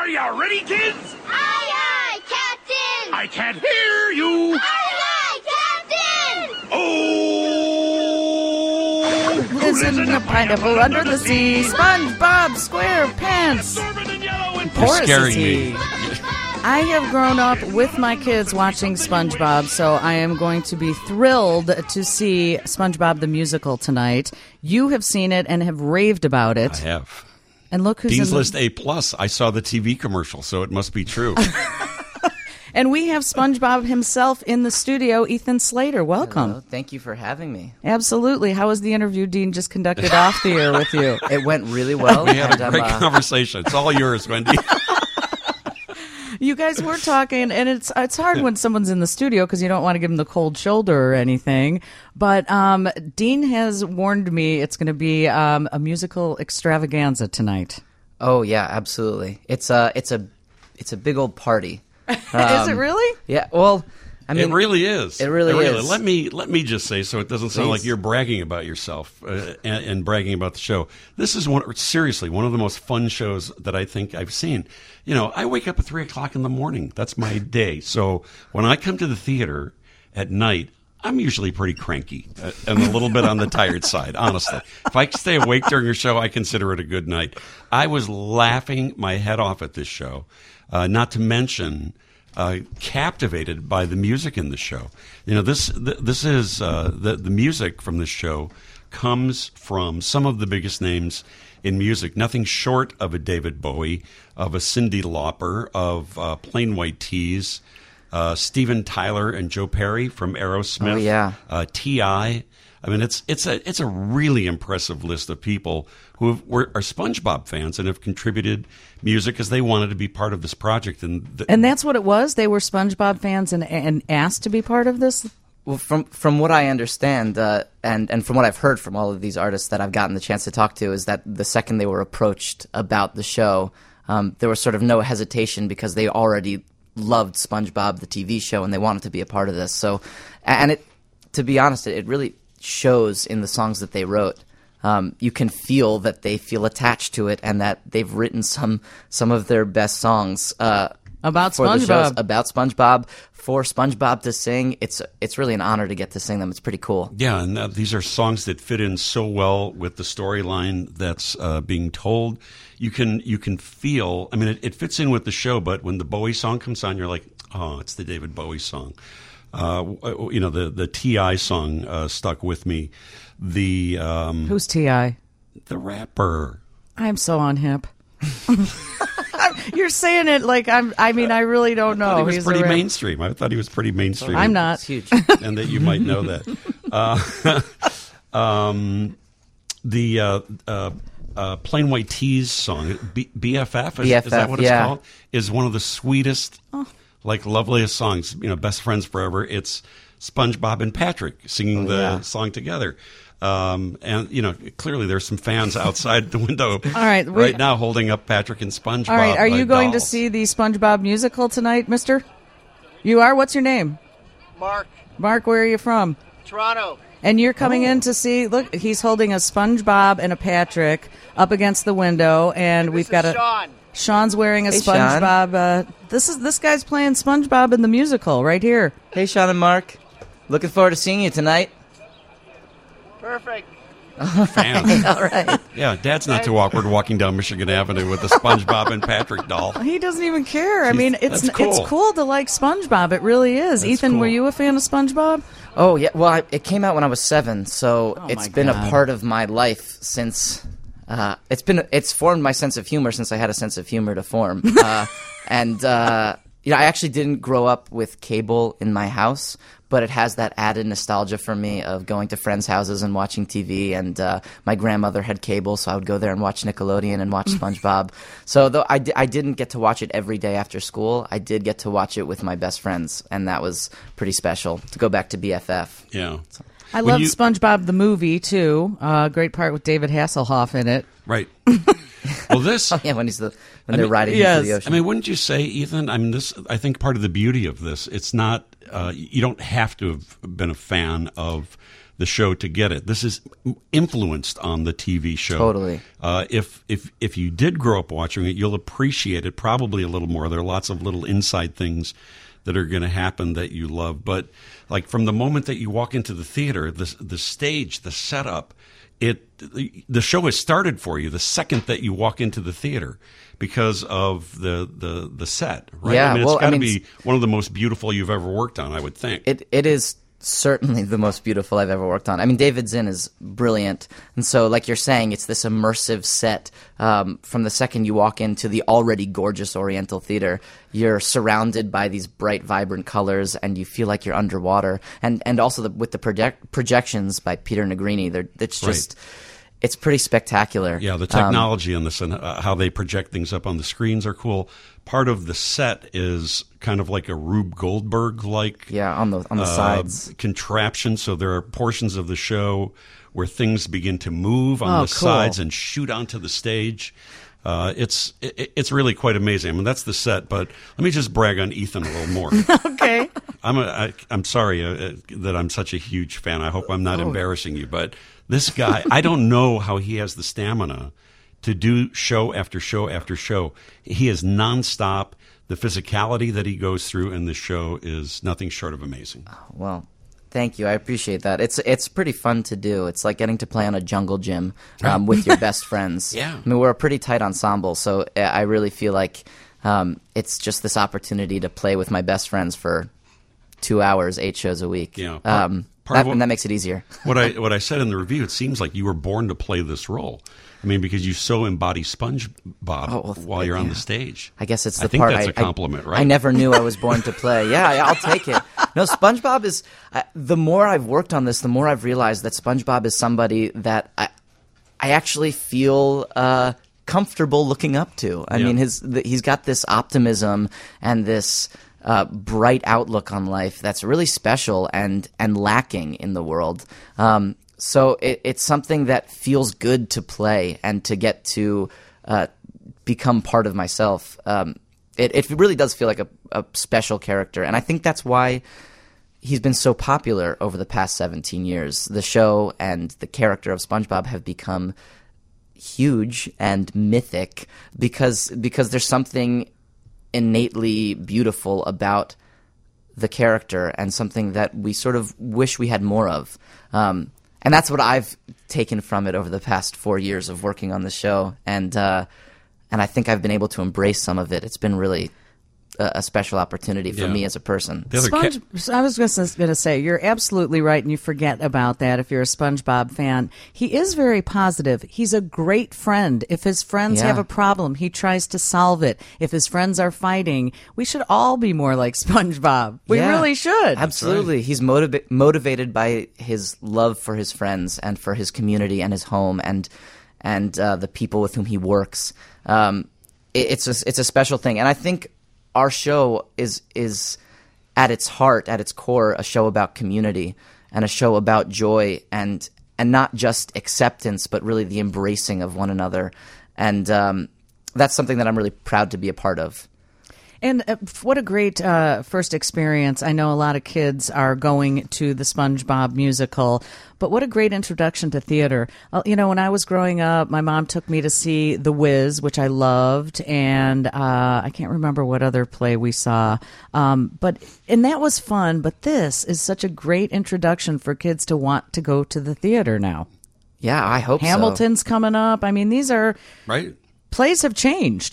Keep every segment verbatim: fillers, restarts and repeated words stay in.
you ready, kids? Aye, aye, Captain! I can't hear you! Aye, aye, Captain! Oh! Lives in a pineapple under the sea. SpongeBob SquarePants. You're Porous scaring is me. he. I have grown up with my kids watching SpongeBob, so I am going to be thrilled to see SpongeBob the Musical tonight. You have seen it and have raved about it. I have. And look who's Dean's in the- List A plus. I saw the T V commercial, so it must be true. And we have SpongeBob himself in the studio, Ethan Slater. Welcome. Hello. Thank you for having me. Absolutely. How was the interview Dean just conducted off the air with you? It went really well. We had and, a um, great uh, conversation. It's all yours, Wendy. You guys were talking, and it's it's hard when someone's in the studio because you don't want to give them the cold shoulder or anything. But um, Dean has warned me it's going to be um, a musical extravaganza tonight. Oh yeah, absolutely. It's a it's a it's a big old party. Is it really? Yeah. Well, I mean, it really is. It really is. Let me let me just say, so it doesn't sound Please. like you're bragging about yourself uh, and, and bragging about the show. This is one seriously one of the most fun shows that I think I've seen. You know, I wake up at three o'clock in the morning. That's my day. So when I come to the theater at night, I'm usually pretty cranky uh, and a little bit on the tired side, honestly. If I stay awake during a show, I consider it a good night. I was laughing my head off at this show, uh, not to mention uh, captivated by the music in the show. You know, this th- this is uh, the the music from this show comes from some of the biggest names in music, nothing short of a David Bowie, of a Cyndi Lauper, of uh, Plain White T's, uh, Steven Tyler and Joe Perry from Aerosmith, Oh, yeah. uh, T I I mean, it's it's a it's a really impressive list of people who have, were, are SpongeBob fans and have contributed music because they wanted to be part of this project. And the, And that's what it was? They were SpongeBob fans and, and asked to be part of this? Well, from from what I understand, uh, and and from what I've heard from all of these artists that I've gotten the chance to talk to, is that the second they were approached about the show, um, there was sort of no hesitation because they already loved SpongeBob the T V show and they wanted to be a part of this. So, and it, to be honest, it, it really shows in the songs that they wrote. Um, you can feel that they feel attached to it and that they've written some some of their best songs uh, About for the shows, SpongeBob. about SpongeBob, for SpongeBob to sing. It's it's really an honor to get to sing them. It's pretty cool. Yeah, and uh, these are songs that fit in so well with the storyline that's uh, being told. You can you can feel. I mean, it, it fits in with the show, but when the Bowie song comes on, you're like, oh, it's the David Bowie song. Uh, you know, the the T I song uh, stuck with me. The um, Who's T I? the rapper. I'm so unhip. You're saying it like I'm. I mean, I really don't I thought know. he was He's pretty a rap- mainstream. I thought he was pretty mainstream. I'm not. It's huge. and that you might know that. Uh, um, the uh, uh, uh, Plain White T's song, B- BFF, is, B F F, is that what it's yeah. called? Is one of the sweetest, like loveliest songs. You know, best friends forever. It's SpongeBob and Patrick singing Oh, the yeah. song together. Um, and you know, clearly there's some fans outside the window All right, we- right now holding up Patrick and SpongeBob. All right, are you like going to dolls. see the SpongeBob musical tonight, mister? You are? What's your name? Mark, Mark, where are you from? Toronto. And you're coming in to see, look, he's holding a SpongeBob and a Patrick up against the window, and we've This got is a... Sean. Sean's wearing a Hey, Sean. SpongeBob. Uh, this is this guy's playing SpongeBob in the musical right here. Hey, Sean and Mark. Looking forward to seeing you tonight. Perfect. Fans. All right. Yeah, Dad's not too awkward walking down Michigan Avenue with a SpongeBob and Patrick doll. He doesn't even care. I mean, it's That's cool. it's cool to like SpongeBob. It really is. That's Ethan, cool. were you a fan of SpongeBob? Oh yeah. Well, I, it came out when I was seven, so Oh, it's my been God. a part of my life since. Uh, it's been it's formed my sense of humor since I had a sense of humor to form. Uh, and uh, you know, I actually didn't grow up with cable in my house, but it has that added nostalgia for me of going to friends' houses and watching T V. And uh, my grandmother had cable, so I would go there and watch Nickelodeon and watch SpongeBob. So though I, di- I didn't get to watch it every day after school, I did get to watch it with my best friends, and that was pretty special to go back to B F F. Yeah. I When love you- SpongeBob the movie too. Uh, great part with David Hasselhoff in it. Right. Well, this. Yeah, when he's the when they're mean, riding yes. into the ocean. I mean, wouldn't you say, Ethan? I mean, this. I think part of the beauty of this, it's not. Uh, you don't have to have been a fan of the show to get it. This is influenced on the T V show. Totally. Uh, if if if you did grow up watching it, you'll appreciate it probably a little more. There are lots of little inside things that are going to happen that you love. But like from the moment that you walk into the theater, the the stage, the setup, it the show has started for you the second that you walk into the theater because of the the, the set. Right? Yeah, I mean, it's well, got to I mean, be one of the most beautiful you've ever worked on, I would think. It it is certainly the most beautiful I've ever worked on. I mean, David Zinn is brilliant, and so like you're saying, it's this immersive set. Um, from the second you walk into the already gorgeous Oriental Theater, you're surrounded by these bright, vibrant colors, and you feel like you're underwater. And and also the, with the project, projections by Peter Negrini, they're it's just. Right. It's pretty spectacular. Yeah, the Um, technology on this and uh, how they project things up on the screens are cool. Part of the set is kind of like a Rube Goldberg-like yeah, on the on the uh, sides. contraption. So there are portions of the show where things begin to move on Oh, the cool. sides and shoot onto the stage. Uh, it's it, it's really quite amazing. I mean, that's the set. But let me just brag on Ethan a little more. Okay. I'm a, I, I'm sorry uh, that I'm such a huge fan. I hope I'm not Oh. embarrassing you, but this guy, I don't know how he has the stamina to do show after show after show. He is nonstop. The physicality that he goes through in the show is nothing short of amazing. Well, thank you. I appreciate that. It's it's pretty fun to do. It's like getting to play on a jungle gym um, with your best friends. Yeah. I mean, we're a pretty tight ensemble, so I really feel like um, it's just this opportunity to play with my best friends for two hours, eight shows a week. Yeah. Part- Um, part that, of what- and that makes it easier. What I what I said in the review, it seems like you were born to play this role. I mean, because you so embody SpongeBob Oh, well, while you're on yeah. the stage. I guess it's the I think part that's I, a compliment, I, right? I never knew I was born to play. Yeah, yeah, I'll take it. No, SpongeBob is. Uh, the more I've worked on this, the more I've realized that SpongeBob is somebody that I, I actually feel uh, comfortable looking up to. I Yeah. mean, his the, he's got this optimism and this uh, bright outlook on life that's really special and and lacking in the world. Um, so it, it's something that feels good to play and to get to uh, become part of myself. Um, it, it really does feel like a, a special character, and I think that's why he's been so popular over the past seventeen years. The show and the character of SpongeBob have become huge and mythic because because there's something innately beautiful about the character and something that we sort of wish we had more of. Um, and that's what I've taken from it over the past four years of working on the show. And uh, and I think I've been able to embrace some of it. It's been really a, a special opportunity for Yeah. me as a person. The other ca- Sponge, I was just going to say, you're absolutely right, and you forget about that if you're a SpongeBob fan. He is very positive. He's a great friend. If his friends Yeah. have a problem, he tries to solve it. If his friends are fighting, we should all be more like SpongeBob. We Yeah, really should. Absolutely. He's motiva- motivated by his love for his friends and for his community and his home and and uh, the people with whom he works. Um, it, it's a, it's a special thing, and I think our show is is at its heart, at its core, a show about community and a show about joy and and not just acceptance, but really the embracing of one another. And um, that's something that I'm really proud to be a part of. And uh, what a great uh, first experience. I know a lot of kids are going to the SpongeBob musical, but what a great introduction to theater. Uh, you know, when I was growing up, my mom took me to see The Wiz, which I loved, and uh, I can't remember what other play we saw. Um, but and that was fun, but this is such a great introduction for kids to want to go to the theater now. Yeah, I hope so. Hamilton's coming up. I mean, these are Right? plays have changed.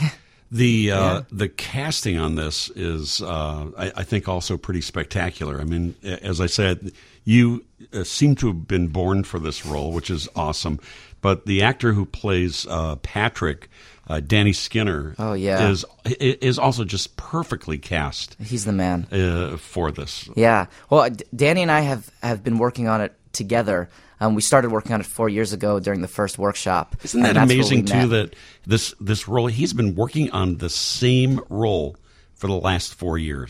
The uh, the casting on this is, uh, I, I think, also pretty spectacular. I mean, a- as I said, you uh, seem to have been born for this role, which is awesome. But the actor who plays uh, Patrick, uh, Danny Skinner, Oh, yeah. is is also just perfectly cast He's the man. uh, for this. Yeah. Well, D- Danny and I have, have been working on it together. Um, we started working on it four years ago during the first workshop. Isn't that and that's where amazing we too? met. That this this role, he's been working on the same role for the last four years.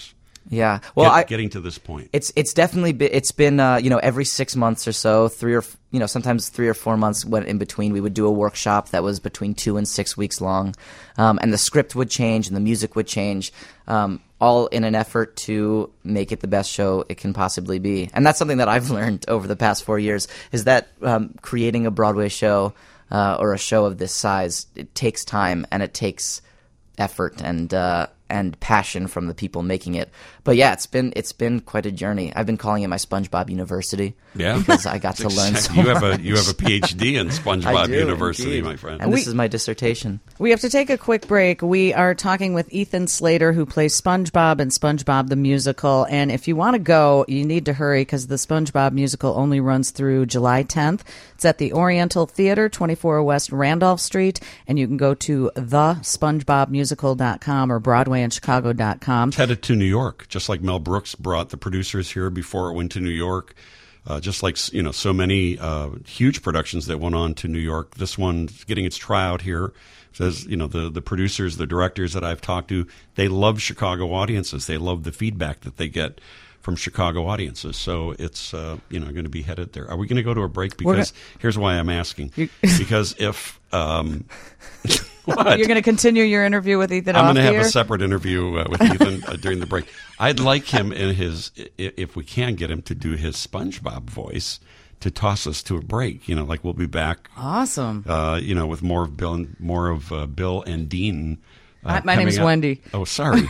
Yeah. Well, get- I, getting to this point? It's it's definitely been, it's been uh, you know, every six months or so, three or f- you know, sometimes three or four months went in between. We would do a workshop that was between two and six weeks long, um, and the script would change and the music would change, um, all in an effort to make it the best show it can possibly be. And that's something that I've learned over the past four years is that um, creating a Broadway show uh, or a show of this size, it takes time and it takes effort and uh, and passion from the people making it. But yeah, it's been it's been quite a journey. I've been calling it my SpongeBob University. Yeah, because I got to learn so you much. have a you have a P H D in I SpongeBob do, University, indeed. my friend. And We- this is my dissertation. We have to take a quick break. We are talking with Ethan Slater, who plays SpongeBob in SpongeBob the Musical. And if you want to go, you need to hurry because the SpongeBob Musical only runs through July tenth. It's at the Oriental Theater, twenty-four West Randolph Street. And you can go to the spongebob musical dot com or broadway in chicago dot com. Headed to New York, just like Mel Brooks brought the producers here before it went to New York. Uh, just like, you know, so many uh, huge productions that went on to New York. This one's getting its tryout here. Says, you know, the, the producers, the directors that I've talked to, they love Chicago audiences. They love the feedback that they get from Chicago audiences. So it's, uh, you know, going to be headed there. Are we going to go to a break? Because here's why I'm asking. Because if... Um, what? You're going to continue your interview with Ethan I'm off going to have here? a separate interview uh, with Ethan uh, during the break. I'd like him in his, i- if we can get him to do his SpongeBob voice, to toss us to a break. You know, like we'll be back. Awesome. Uh, you know, with more of Bill and more of uh, Bill and Dean. Uh, Hi, my name's coming up. Wendy. Oh, sorry.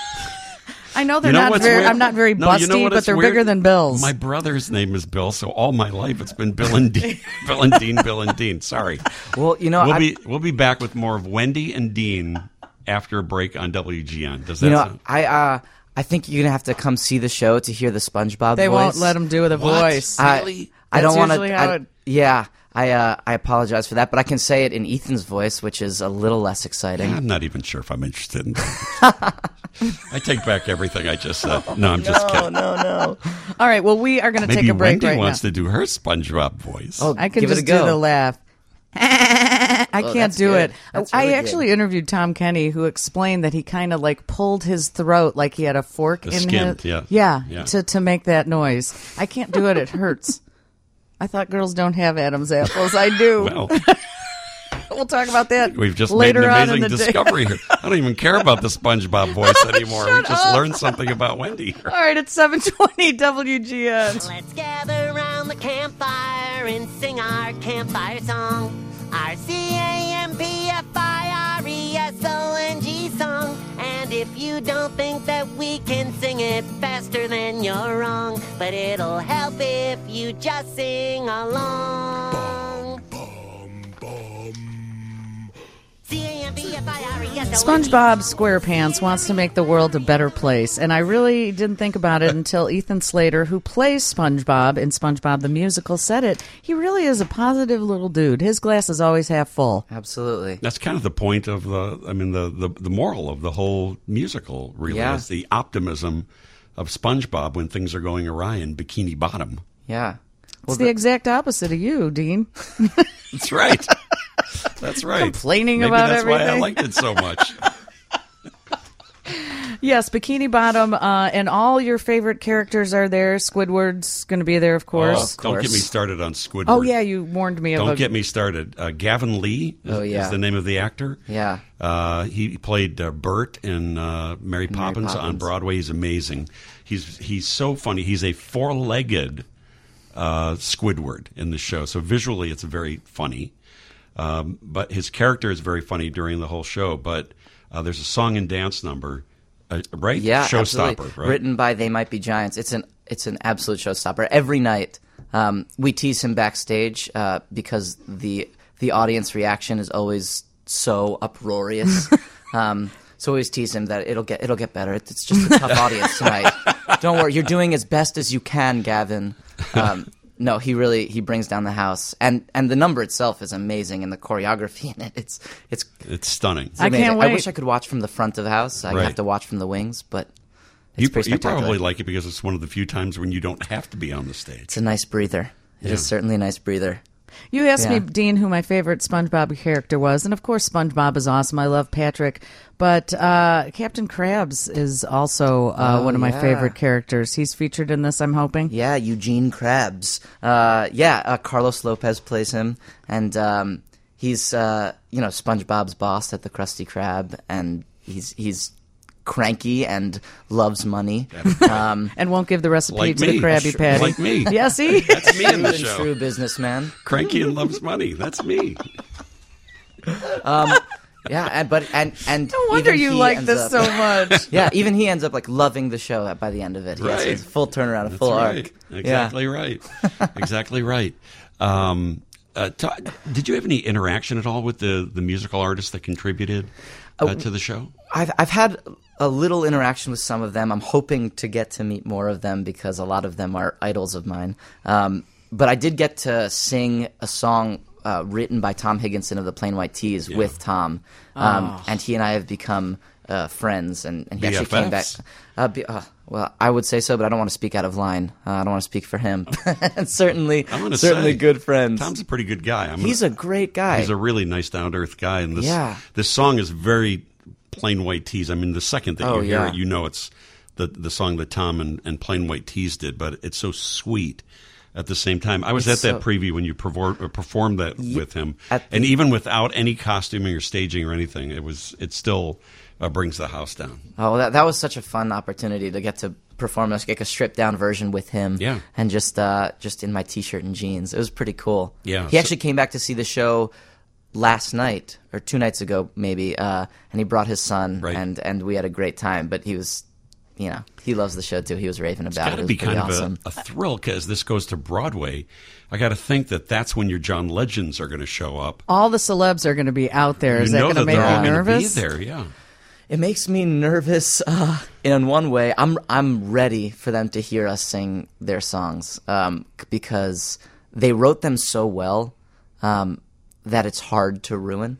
I know they're You know not what's very. weird? I'm not very No, busty, you know what but is they're weird? bigger than Bill's. My brother's name is Bill, so all my life it's been Bill and Dean. Bill and Dean, Bill and Dean. Sorry. Well, you know, We'll I, be we'll be back with more of Wendy and Dean after a break on W G N. Does that you know, sound? I uh, I think you're gonna have to come see the show to hear the SpongeBob they voice. won't let him do the What? voice. I, Really? I don't That's want usually how to. it- Yeah, I uh, I apologize for that, but I can say it in Ethan's voice, which is a little less exciting. I'm not even sure if I'm interested in that. I take back everything I just said. No, I'm just kidding. no, no. All right. Well, we are going to Maybe take a break Wendy right wants now. to do her SpongeBob voice. Oh, I can give just it a go. do the laugh. I can't that's do good. it. That's I really actually good. interviewed Tom Kenny, who explained that he kind of like pulled his throat like he had a fork The in skin, his. yeah. yeah, Yeah. to to make that noise. I can't do it. It hurts. I thought girls don't have Adam's apples. I do. Well, We'll talk about that we've just later made an on amazing in the discovery here. I don't even care about the SpongeBob voice anymore. We just learned something about Wendy. day. All right, it's seven twenty W G N. Let's gather around the campfire and sing our campfire song. Our C A M P F I R E S O N G song. And if you don't think that we can sing it faster, then you're wrong. But it'll help if you just sing along. C A M P F I R E S O N G. SpongeBob SquarePants wants to make the world a better place, and I really didn't think about it until Ethan Slater, who plays SpongeBob in SpongeBob the Musical, said it. He really is a positive little dude. His glass is always half full. Absolutely. That's kind of the point of the, I mean, the, the, the moral of the whole musical, really, Yeah. is the optimism of SpongeBob when things are going awry in Bikini Bottom. Yeah. It's the exact opposite of you, Dean. That's right. That's right. Complaining Maybe about that's why I everything. liked it so much. Yes, Bikini Bottom, uh, and all your favorite characters are there. Squidward's going to be there, of Oh, course. don't get me course. started on Squidward. Oh, yeah, you warned me of Don't a... get me started. Uh, Gavin Lee is, Oh, yeah. is the name of the actor. Yeah. Uh, he played uh, Bert in uh, Mary, Poppins on Poppins. Broadway. He's amazing. He's he's so funny. He's a four-legged uh, Squidward in the show. So visually, it's very funny. Um, but his character is very funny during the whole show. But uh, there's a song and dance number, uh, right? Yeah, Showstopper, absolutely. right? Written by They Might Be Giants. It's an it's an absolute showstopper. Every night, um, we tease him backstage uh, because the the audience reaction is always so uproarious. um, so we always tease him that it'll get it'll get better. It's it's just a tough audience tonight. Don't worry, you're doing as best as you can, Gavin. Um, no, he really he brings down the house, and and the number itself is amazing, and the choreography in it it's it's It's stunning. I amazing. can't I wait. wish I could watch from the front of the house. I Right. have to watch from the wings, but it's You, pretty you spectacular. probably like it because it's one of the few times when you don't have to be on the stage. It's a nice breather. It is Yeah. certainly a nice breather. You asked Yeah. me, Dean, who my favorite SpongeBob character was, and of course SpongeBob is awesome. I love Patrick, but uh, Captain Krabs is also uh, Oh, one of my yeah. favorite characters. He's featured in this, I'm hoping. Yeah, Eugene Krabs. Uh, yeah, uh, Carlos Lopez plays him, and um, he's uh, you know SpongeBob's boss at the Krusty Krab, and he's he's cranky and loves money. Um, And won't give the recipe Like to me. the Krabby Sure. Patty. Like me. Yeah, see? That's me in true the and show. true businessman. Cranky and loves money. That's me. Yeah, and but and and No wonder even you he like ends this up- so much. Yeah, even he ends up like loving the show by the end of it. He has Right. his full turnaround, a That's full right. arc. Exactly right. Exactly right. Um, uh, ta- did you have any interaction at all with the, the musical artists that contributed uh, to the show? I've I've had a little interaction with some of them. I'm hoping to get to meet more of them because a lot of them are idols of mine. Um, but I did get to sing a song uh, written by Tom Higginson of the Plain White Tees with Tom, um, and he and I have become uh, friends. And, and he actually came back. B F Fs? Uh, be, uh, well, I would say so, but I don't want to speak out of line. Uh, I don't want to speak for him. And certainly, I'm gonna certainly say, good friends. Tom's a pretty good guy. I'm He's gonna, a great guy. He's a really nice, down to earth guy, and this Yeah. this song is very Plain White Tees. I mean, the second that Oh, you hear yeah. it, you know it's the the song that Tom and, and Plain White Tees did, but it's so sweet. At the same time, I was It's at that so- preview when you perform, uh, performed that with him, at the- and even without any costuming or staging or anything, it was it still uh, brings the house down. Oh, that that was such a fun opportunity to get to perform like a stripped down version with him. Yeah. And just uh, just in my t-shirt and jeans. It was pretty cool. Yeah, He so- actually came back to see the show last night or two nights ago maybe, uh, and he brought his son Right. and and we had a great time. But he was, you know, he loves the show too. He was raving It's about got it. to It was be pretty kind awesome. of a, a thrill because this goes to Broadway. I got to think that that's when your John Legends are going to show up. All the celebs are going to be out there. Is you that know going to that make they're all you gonna nervous? Be there, yeah. It makes me nervous uh, in one way. I'm I'm ready for them to hear us sing their songs um, because they wrote them so well um, that it's hard to ruin.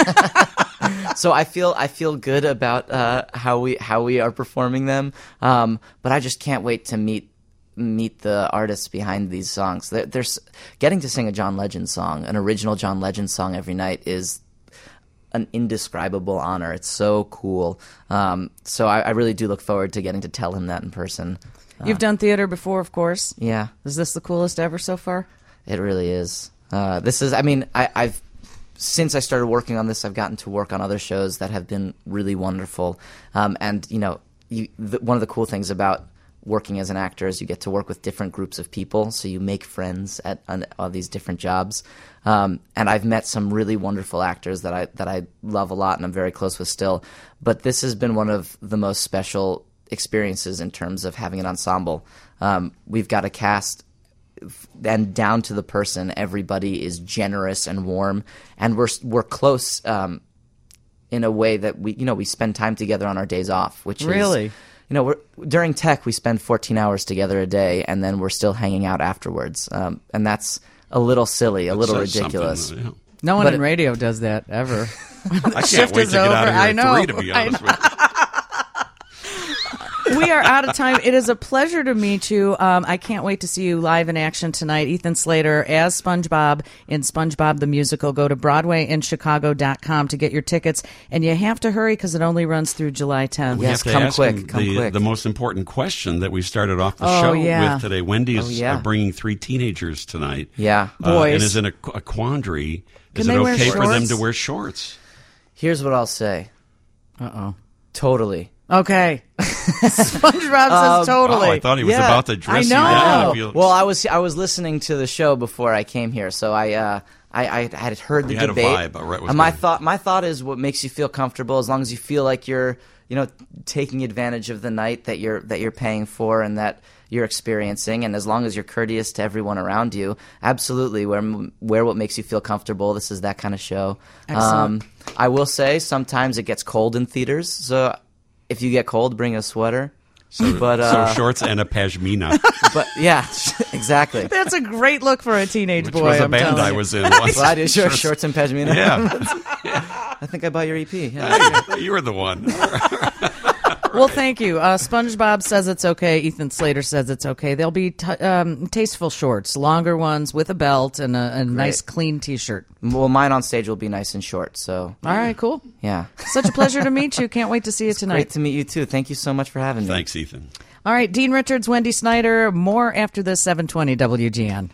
So I feel I feel good about uh, how we how we are performing them, um, but I just can't wait to meet meet the artists behind these songs. They're, they're s- getting to sing a John Legend song, an original John Legend song every night is an indescribable honor. It's so cool. Um, so I, I really do look forward to getting to tell him that in person. You've done theater before, of course. Yeah, Is this the coolest ever so far? it really is. Uh, this is. I mean, I, I've since I started working on this, I've gotten to work on other shows that have been really wonderful. Um, and you know, you, the, one of the cool things about working as an actor is you get to work with different groups of people, so you make friends at on all these different jobs. Um, and I've met some really wonderful actors that I that I love a lot, and I'm very close with still. But this has been one of the most special experiences in terms of having an ensemble. Um, we've got a cast, and down to the person, everybody is generous and warm, and we're we're close um, in a way that we you know we spend time together on our days off, which is Really? you know we're during tech we spend fourteen hours together a day, and then we're still hanging out afterwards, um, and that's a little silly, a little Says something, ridiculous. yeah. No one But in it- radio does that ever. I can't shift wait is to get out of over. here I at know. three, to be I honest with you. We are out of time. It is a pleasure to meet you. Um, I can't wait to see you live in action tonight. Ethan Slater as SpongeBob in SpongeBob the Musical. Go to broadway in chicago dot com to get your tickets. And you have to hurry because it only runs through July tenth. We Yes, have to come ask quick, him come the, quick. the most important question that we started off the Oh, show yeah. with today. Wendy is Oh, yeah. uh, bringing three teenagers tonight. Yeah. Uh, Boys. and is in a, a quandary. Can Is they it wear okay for them shorts? to wear shorts? Here's what I'll say. Uh-oh. Totally. Okay. SpongeBob says totally. Oh, I thought he was Yeah, about to dress I you know. down. Oh, If you- well, I was I was listening to the show before I came here, so I uh, I, I had heard the You had a debate. vibe about what was and my going- thought my thought is what makes you feel comfortable, as long as you feel like you're you know taking advantage of the night that you're that you're paying for and that you're experiencing, and as long as you're courteous to everyone around you, absolutely wear wear what makes you feel comfortable. This is that kind of show. Excellent. Um, I will say sometimes it gets cold in theaters, so if you get cold, bring a sweater. So, But, uh, so shorts and a pashmina, But yeah, exactly. That's a great look for a teenage which boy. was a I'm band telling I you. was in once. Well, I did short shorts and pashmina. Yeah, I think I bought your E P. Yeah. you were the one. Well, thank you. Uh, SpongeBob says it's okay. Ethan Slater says it's okay. They'll be t- um, tasteful shorts, longer ones with a belt and a, a nice clean T-shirt. Well, mine on stage will be nice and short. So All right, cool. yeah, Such a pleasure to meet you. Can't wait to see you tonight. great to meet you too. Thank you so much for having me. Thanks, Ethan. All right, Dean Richards, Wendy Snyder. More after this seven twenty W G N.